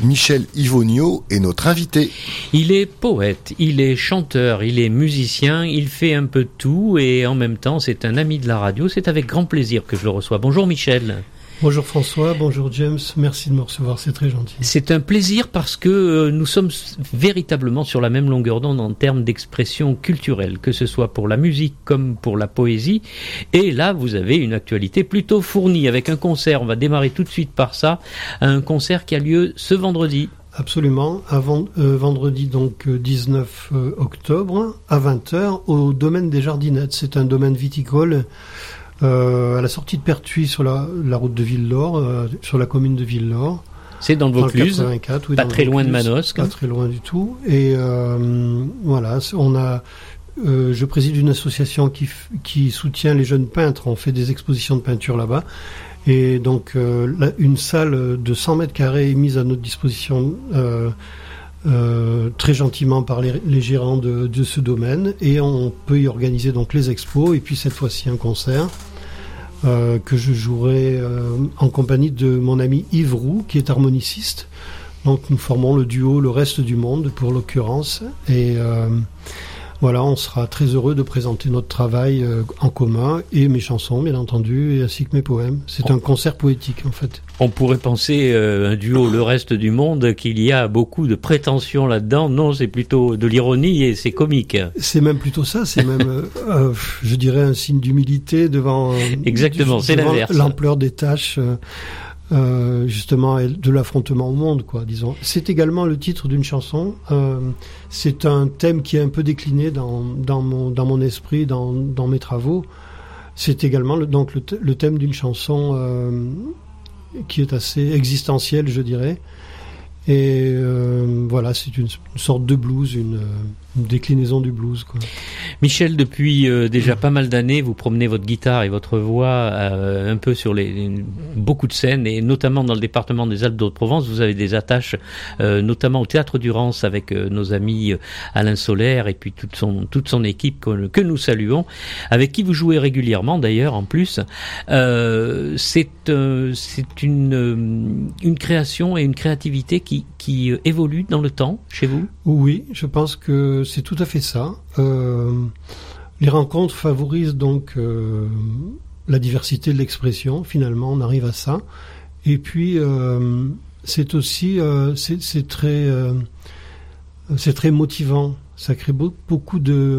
Michel Yvonio est notre invité. Il est poète, il est chanteur, il est musicien, il fait un peu de tout et en même temps c'est un ami de la radio. C'est avec grand plaisir que je le reçois. Bonjour Michel. Bonjour François, bonjour James, merci de me recevoir, c'est très gentil. C'est un plaisir parce que nous sommes véritablement sur la même longueur d'onde en termes d'expression culturelle, que ce soit pour la musique comme pour la poésie. Et là, vous avez une actualité plutôt fournie avec un concert, on va démarrer tout de suite par ça, un concert qui a lieu ce vendredi. Absolument, vendredi donc 19 octobre à 20h au domaine des Jardinettes. C'est un domaine viticole à la sortie de Pertuis sur la route de Villelaure, sur la commune de Villelaure. C'est dans le Vaucluse, oui, pas très loin de Manosque. Pas très loin du tout. Et voilà, je préside une association qui soutient les jeunes peintres. On fait des expositions de peinture là-bas. Et donc une salle de 100 mètres carrés est mise à notre disposition très gentiment par les gérants de ce domaine, et on peut y organiser donc les expos et puis cette fois-ci un concert que je jouerai en compagnie de mon ami Yves Roux qui est harmoniciste. Donc nous formons le duo Le Reste du Monde pour l'occurrence, et voilà, on sera très heureux de présenter notre travail en commun et mes chansons bien entendu, ainsi que mes poèmes. C'est un concert poétique en fait. On pourrait penser un duo Le Reste du Monde qu'il y a beaucoup de prétention là-dedans. Non, c'est plutôt de l'ironie et c'est comique. C'est même plutôt ça, c'est même je dirais un signe d'humilité devant exactement, c'est l'inverse. L'ampleur des tâches justement de l'affrontement au monde, quoi, disons. C'est également le titre d'une chanson. C'est un thème qui est un peu décliné dans mon esprit, dans mes travaux. C'est également le thème d'une chanson qui est assez existentielle, je dirais. Et voilà, c'est une sorte de blues, une déclinaison du blues, quoi. Michel, depuis déjà pas mal d'années, vous promenez votre guitare et votre voix un peu sur beaucoup de scènes, et notamment dans le département des Alpes-de-Haute-Provence. Vous avez des attaches, notamment au Théâtre du Rance avec nos amis Alain Solaire et puis toute son équipe que nous saluons, avec qui vous jouez régulièrement d'ailleurs en plus. C'est une création et une créativité qui évolue dans le temps chez vous? Oui, je pense que c'est tout à fait ça. Les rencontres favorisent donc la diversité de l'expression. Finalement, on arrive à ça. Et puis, c'est aussi c'est très motivant. Ça crée beaucoup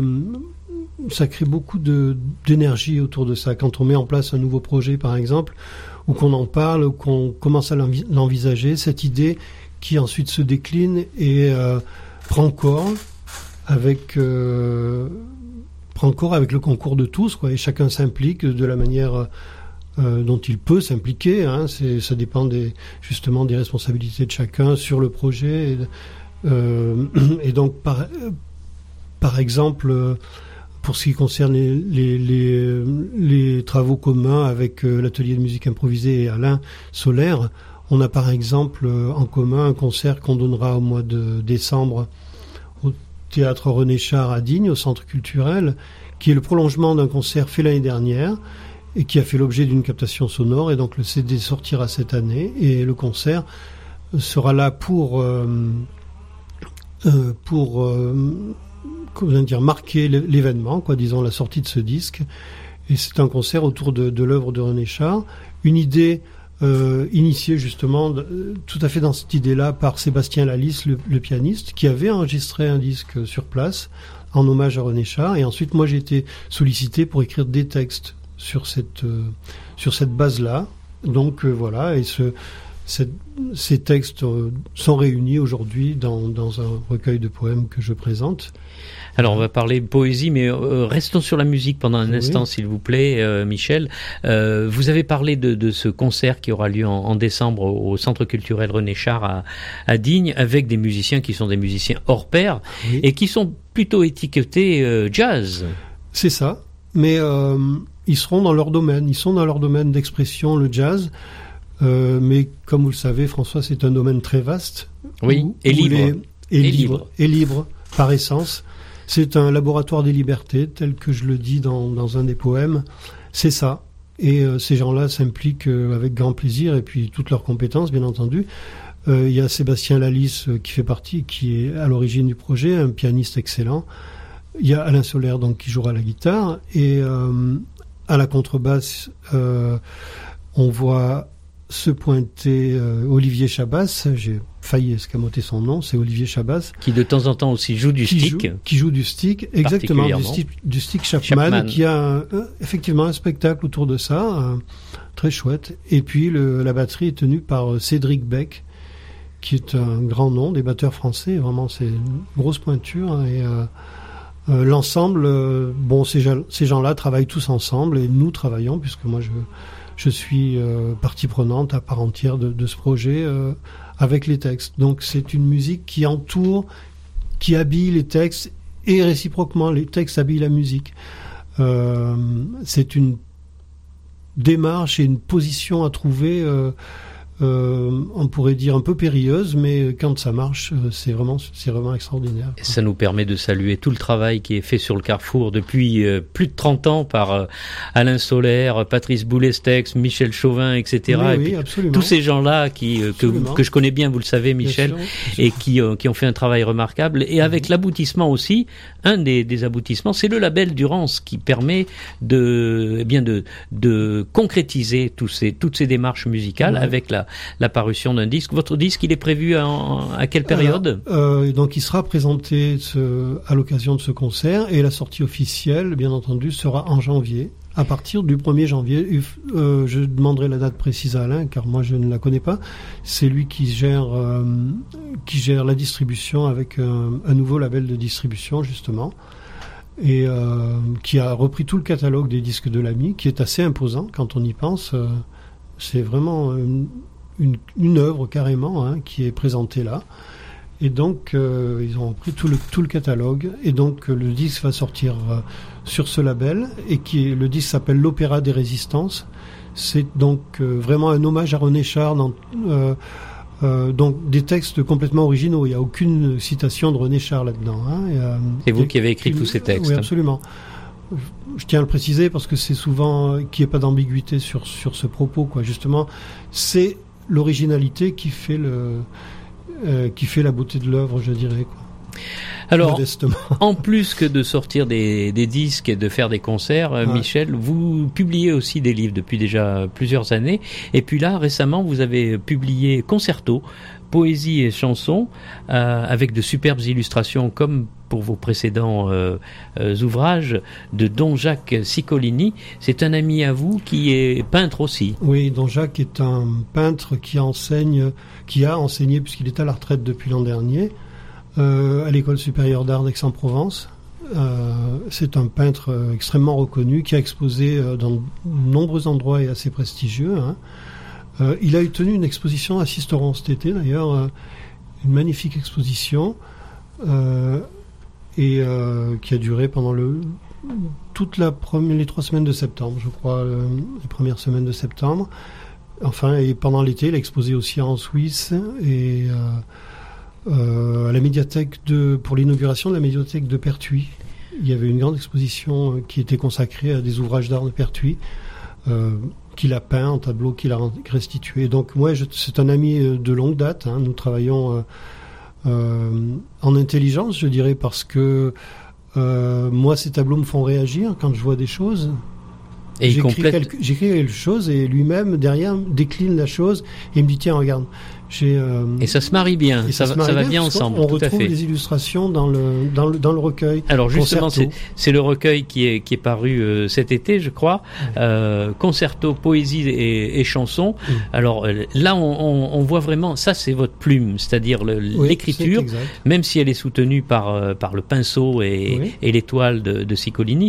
d'énergie autour de ça. Quand on met en place un nouveau projet, par exemple, ou qu'on en parle, ou qu'on commence à l'envisager, cette idée qui ensuite se décline et prend corps avec le concours de tous, quoi, et chacun s'implique de la manière dont il peut s'impliquer, hein. Ça dépend justement des responsabilités de chacun sur le projet, et donc par exemple pour ce qui concerne les travaux communs avec l'atelier de musique improvisée et Alain Solaire, on a par exemple en commun un concert qu'on donnera au mois de décembre au Théâtre René Char à Digne, au Centre culturel, qui est le prolongement d'un concert fait l'année dernière et qui a fait l'objet d'une captation sonore, et donc le CD sortira cette année, et le concert sera là pour marquer l'événement, quoi, disons la sortie de ce disque. Et c'est un concert autour de l'œuvre de René Char, une idée initiée justement tout à fait dans cette idée-là par Sébastien Lalisse, le pianiste, qui avait enregistré un disque sur place en hommage à René Char, et ensuite moi j'ai été sollicité pour écrire des textes sur cette base-là. Donc voilà, et ces textes sont réunis aujourd'hui dans un recueil de poèmes que je présente. Alors on va parler poésie, mais restons sur la musique pendant un instant, s'il vous plaît, Michel. Vous avez parlé de ce concert qui aura lieu en décembre au Centre culturel René Char à Digne, avec des musiciens qui sont des musiciens hors pair, et qui sont plutôt étiquetés jazz. C'est ça, mais ils seront dans leur domaine. Ils sont dans leur domaine d'expression, le jazz. Mais comme vous le savez, François, c'est un domaine très vaste. Oui, et libre par essence. C'est un laboratoire des libertés, tel que je le dis dans un des poèmes. C'est ça. Et ces gens-là s'impliquent avec grand plaisir, et puis toutes leurs compétences, bien entendu, Il y a Sébastien Lalisse qui est à l'origine du projet, un pianiste excellent. Il y a Alain Solaire donc qui jouera la guitare et à la contrebasse on voit se pointer Olivier Chabas. J'ai failli escamoter son nom, c'est Olivier Chabas. Qui de temps en temps aussi joue du stick. Qui joue du stick, exactement, du stick Chapman. Qui a effectivement un spectacle autour de ça, très chouette. Et puis la batterie est tenue par Cédric Beck, qui est un grand nom des batteurs français. Vraiment, c'est une grosse pointure. Et l'ensemble, ces gens-là travaillent tous ensemble et nous travaillons, puisque moi je suis partie prenante à part entière de ce projet avec les textes. Donc c'est une musique qui entoure, qui habille les textes et réciproquement les textes habillent la musique. C'est une démarche et une position à trouver, on pourrait dire un peu périlleuse, mais quand ça marche, c'est vraiment extraordinaire. Et ça nous permet de saluer tout le travail qui est fait sur le Carrefour depuis plus de 30 ans par Alain Solaire, Patrice Boulestex, Michel Chauvin, etc. Oui, absolument. Tous ces gens-là que je connais bien, vous le savez, Michel, bien sûr. Et qui ont fait un travail remarquable. Et avec l'aboutissement aussi, un des aboutissements, c'est le label Durance qui permet de concrétiser toutes ces démarches musicales avec la parution d'un disque. Votre disque, il est prévu à quelle période ? Donc il sera présenté à l'occasion de ce concert et la sortie officielle, bien entendu, sera en janvier. À partir du 1er janvier, je demanderai la date précise à Alain, car moi je ne la connais pas. C'est lui qui gère la distribution avec un nouveau label de distribution, justement, et qui a repris tout le catalogue des disques de l'AMI, qui est assez imposant quand on y pense. C'est vraiment une œuvre carrément qui est présentée là. Et donc ils ont pris tout le catalogue et donc le disque va sortir sur ce label et le disque s'appelle l'Opéra des Résistances. C'est donc vraiment un hommage à René Char donc des textes complètement originaux. Il n'y a aucune citation de René Char là-dedans. C'est vous qui avez écrit tous ces textes. Oui, absolument. Je tiens à le préciser parce que c'est souvent qu'il n'y ait pas d'ambiguïté sur ce propos, quoi. Justement, c'est l'originalité qui fait la beauté de l'œuvre, je dirais, quoi. Alors, modestement. En plus que de sortir des disques et de faire des concerts, Michel, vous publiez aussi des livres depuis déjà plusieurs années. Et puis là, récemment, vous avez publié Concerto, poésie et chansons, avec de superbes illustrations comme pour vos précédents ouvrages de Don Jacques Ciccolini. C'est un ami à vous qui est peintre aussi. Oui, Don Jacques est un peintre qui a enseigné, puisqu'il est à la retraite depuis l'an dernier, à l'École supérieure d'art d'Aix-en-Provence. C'est un peintre extrêmement reconnu qui a exposé dans de nombreux endroits et assez prestigieux. Il a tenu une exposition à Sisteron cet été, d'ailleurs, une magnifique exposition et qui a duré pendant toutes les 3 semaines de septembre, je crois, les premières semaines de septembre. Enfin, et pendant l'été, il a exposé aussi en Suisse et à la médiathèque pour l'inauguration de la médiathèque de Pertuis. Il y avait une grande exposition qui était consacrée à des ouvrages d'art de Pertuis. Qu'il a peint en tableau, qu'il a restitué. Donc moi, c'est un ami de longue date. Nous travaillons en intelligence, je dirais, parce que moi, ces tableaux me font réagir quand je vois des choses. Et j'écris quelque chose et lui-même, derrière, décline la chose et me dit, tiens, regarde. Et ça se marie bien, ça va bien ensemble. On retrouve les illustrations dans le recueil. Alors justement, c'est le recueil qui est paru cet été, je crois. Concerto, poésie et chansons. Alors là, on voit vraiment, ça c'est votre plume, c'est-à-dire l'écriture, même si elle est soutenue par le pinceau et l'étoile de Ciccolini.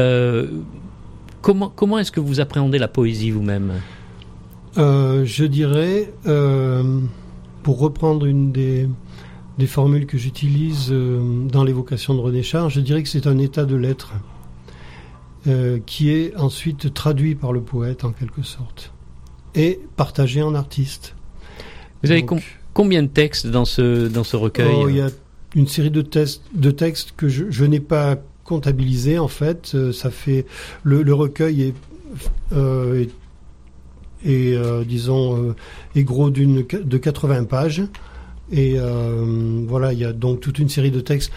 Comment est-ce que vous appréhendez la poésie vous-même ? Je dirais, pour reprendre une des formules que j'utilise dans l'évocation de René Char, je dirais que c'est un état de l'être qui est ensuite traduit par le poète en quelque sorte et partagé en artiste. Vous avez combien de textes dans ce recueil ? Il y a une série de textes que je n'ai pas comptabilisé en fait. Ça fait le recueil est est gros de 80 pages. Et voilà, il y a donc toute une série de textes.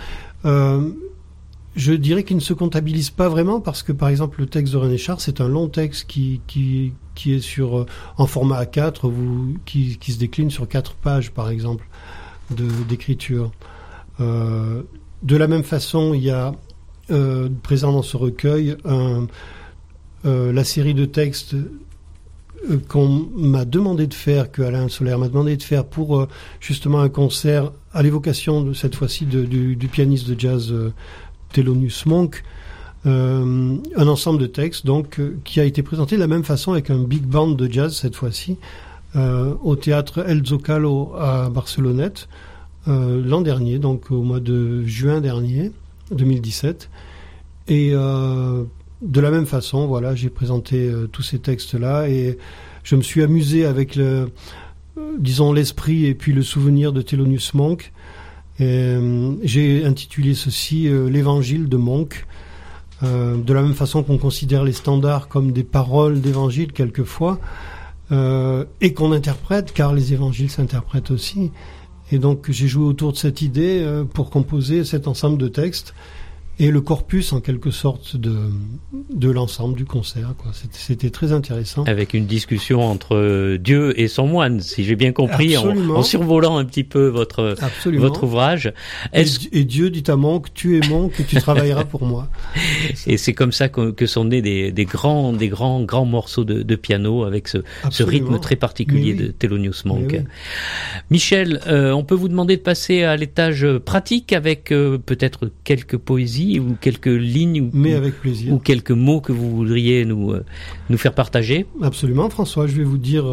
Je dirais qu'il ne se comptabilise pas vraiment parce que, par exemple, le texte de René Char, c'est un long texte qui est en format A4, qui se décline sur 4 pages, par exemple, d'écriture. De la même façon, il y a présent dans ce recueil la série de textes qu'on m'a demandé de faire, que Alain Solaire m'a demandé de faire pour justement un concert à l'évocation cette fois-ci du pianiste de jazz Thelonious Monk, un ensemble de textes donc qui a été présenté de la même façon avec un big band de jazz cette fois-ci au théâtre El Zocalo à Barcelonnette l'an dernier, donc au mois de juin dernier 2017, et de la même façon, voilà, j'ai présenté tous ces textes-là et je me suis amusé avec l'esprit et puis le souvenir de Thelonious Monk. J'ai intitulé ceci l'Évangile de Monk, de la même façon qu'on considère les standards comme des paroles d'évangile quelquefois, et qu'on interprète, car les évangiles s'interprètent aussi. Et donc j'ai joué autour de cette idée pour composer cet ensemble de textes et le corpus en quelque sorte de l'ensemble du concert, quoi. C'était très intéressant. Avec une discussion entre Dieu et son moine, si j'ai bien compris, en survolant un petit peu votre ouvrage. Et Dieu dit à Monk, tu es Monk et tu travailleras pour moi. Et c'est comme ça que sont nés des grands morceaux de piano avec ce rythme très particulier de Thelonious Monk. Oui. Michel, on peut vous demander de passer à l'étage pratique avec peut-être quelques poésies ou quelques lignes mais avec plaisir. Ou quelques mots que vous voudriez nous faire partager. Absolument, François. Je vais vous dire,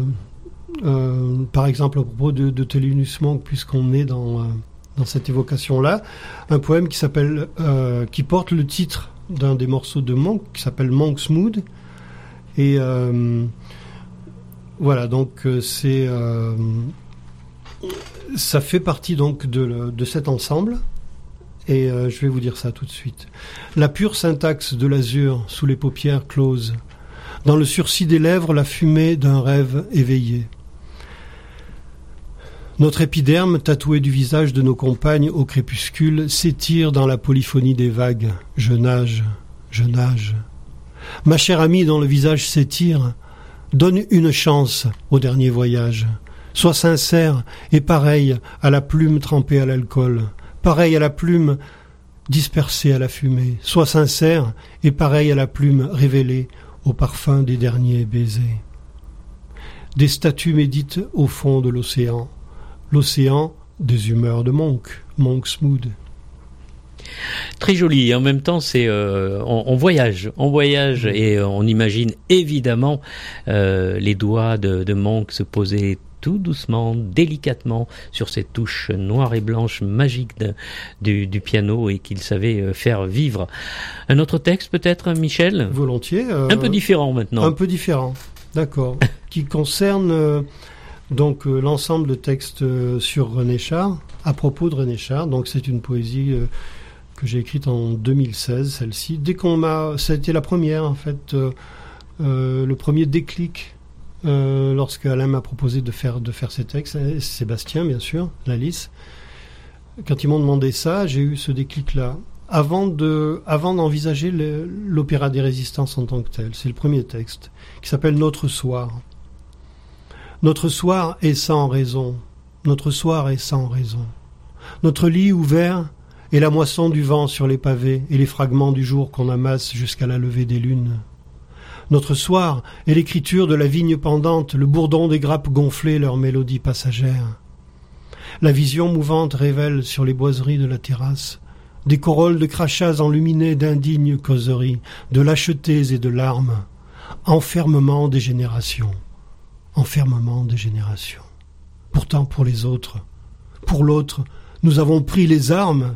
par exemple, à propos de Thelonious Monk, puisqu'on est dans cette évocation-là, un poème qui porte le titre d'un des morceaux de Monk, qui s'appelle Monk's Mood. Et voilà, donc ça fait partie donc de cet ensemble. Et je vais vous dire ça tout de suite. La pure syntaxe de l'azur sous les paupières closes. Dans le sursis des lèvres, la fumée d'un rêve éveillé. Notre épiderme, tatoué du visage de nos compagnes au crépuscule, s'étire dans la polyphonie des vagues. Je nage, je nage. Ma chère amie dont le visage s'étire, donne une chance au dernier voyage. Sois sincère et pareil à la plume trempée à l'alcool. Pareil à la plume dispersée à la fumée. Sois sincère et pareil à la plume révélée au parfum des derniers baisers. Des statues méditent au fond de l'océan. L'océan des humeurs de Monk, Monk's Mood. Très joli, et en même temps c'est on voyage et on imagine évidemment les doigts de Monk se poser tout doucement, délicatement sur ces touches noires et blanches magiques du piano et qu'il savait faire vivre. Un autre texte peut-être, Michel ? Volontiers. Un peu différent maintenant. Un peu différent, d'accord. Qui concerne donc l'ensemble de textes sur René Char, à propos de René Char. Donc c'est une poésie que j'ai écrite en 2016, celle-ci. Ça a été la première en fait, le premier déclic. Lorsque Alain m'a proposé de faire ces textes, Sébastien bien sûr, Lalice, quand ils m'ont demandé ça, j'ai eu ce déclic-là. Avant d'envisager l'opéra des résistances en tant que tel, c'est le premier texte qui s'appelle Notre soir. Notre soir est sans raison. Notre soir est sans raison. Notre lit ouvert est la moisson du vent sur les pavés et les fragments du jour qu'on amasse jusqu'à la levée des lunes. Notre soir est l'écriture de la vigne pendante, le bourdon des grappes gonflées, leur mélodie passagère. La vision mouvante révèle sur les boiseries de la terrasse des corolles de crachats enluminés d'indignes causeries, de lâchetés et de larmes. Enfermement des générations. Enfermement des générations. Pourtant pour les autres, pour l'autre, nous avons pris les armes.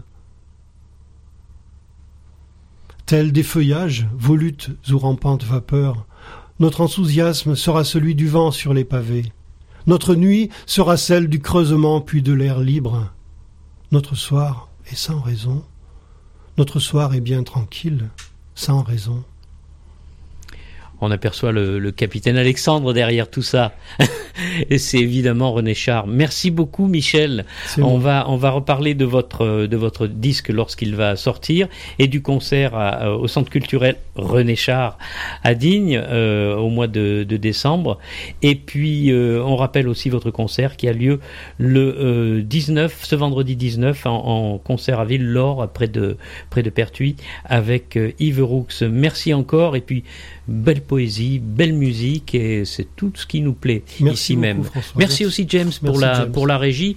Tels des feuillages, volutes ou rampantes vapeurs, notre enthousiasme sera celui du vent sur les pavés. Notre nuit sera celle du creusement puis de l'air libre. Notre soir est sans raison. Notre soir est bien tranquille, sans raison. On aperçoit le capitaine Alexandre derrière tout ça. Et c'est évidemment René Char. Merci beaucoup, Michel. On va reparler de votre disque lorsqu'il va sortir et du concert au Centre culturel René Char à Digne au mois de décembre. Et puis, on rappelle aussi votre concert qui a lieu le 19, ce vendredi 19, en concert à Ville-Laure, près de Pertuis, avec Yves Roux. Merci encore. Et puis, belle poésie, belle musique, et c'est tout ce qui nous plaît. Merci ici beaucoup, même. François. Merci aussi James pour la régie.